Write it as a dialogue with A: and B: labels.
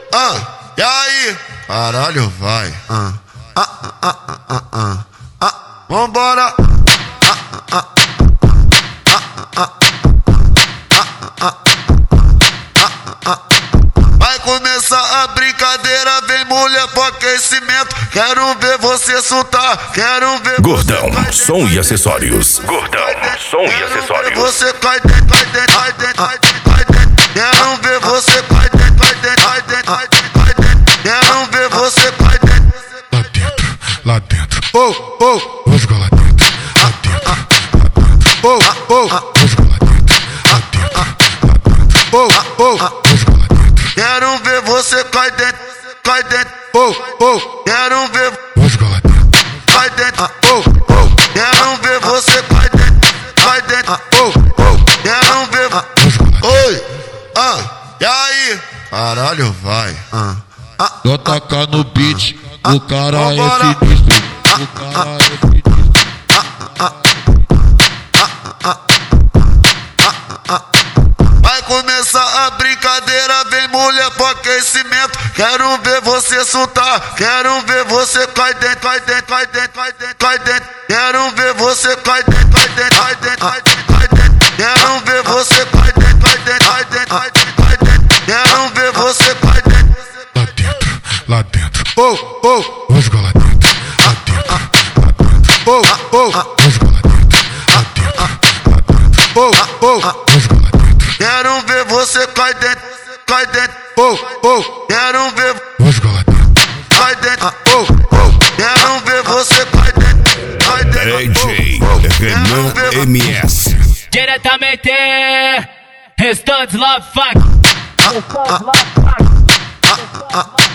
A: E aí? Caralho, vai. Vambora. Vai começar a brincadeira, vem mulher pro aquecimento. Quero ver você soltar, quero ver
B: Gordão, som e acessórios. Gordão, som e acessórios.
A: Você cai dentro, cai dentro, cai dentro, cai dentro, cai dentro. Quero ver você cai dentro, cai dentro, cai dentro, cai dentro, cai dentro. Quero ver você cai dentro.
C: Lá dentro, vamos lá dentro, lá dentro, vamos lá dentro, lá dentro, vamos lá dentro.
A: Quero ver você cai dentro, cai dentro. Quero ver
C: Vamos lá dentro,
A: cai dentro. Quero ver você cai dentro, cai dentro. Quero ver. Oi, e aí? Caralho, vai.
D: Só tacar no beat, o cara é sinistro. O cara é sinistro.
A: Vai começar a brincadeira, vem mulher pro aquecimento. Quero ver você soltar, quero ver você cai dentro, cai dentro, cai dentro, cai dentro, cai dentro. Quero ver você cai dentro, cai dentro, cai dentro, cai dentro, cai dentro. Quero ver você cai dentro, cai dentro, cai dentro, cai dentro, cai dentro. Quero ver você cai dentro.
C: Lá dentro, vamos lá dentro, lá dentro, lá dentro, vamos lá dentro, lá dentro, vamos lá dentro.
A: Quero ver você cai dentro, cai dentro. Quero ver
C: Vamos lá dentro,
A: cai dentro. Quero ver você cai dentro, cai dentro.
B: DJ Renan MS.
E: Diretamente, Restantes Love Fuck.